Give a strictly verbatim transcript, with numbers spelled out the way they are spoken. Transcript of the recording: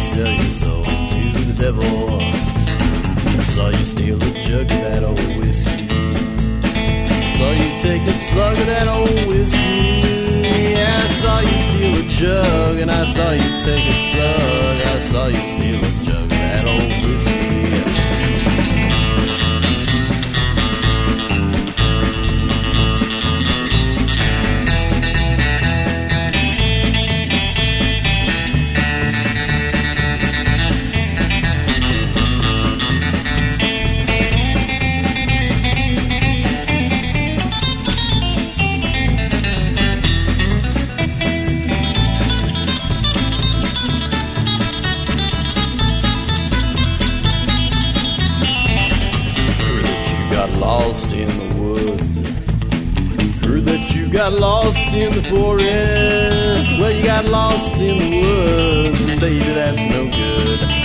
sell your soul to the devil. I saw you steal a jug of that old whiskey. I saw you take a slug of that old whiskey. Yeah, I saw you steal a jug, and I saw you take a slug. I saw you steal a jug of that old whiskey. Lost in the woods. Heard that you got lost in the forest. Well, you got lost in the woods, and baby, that's no good.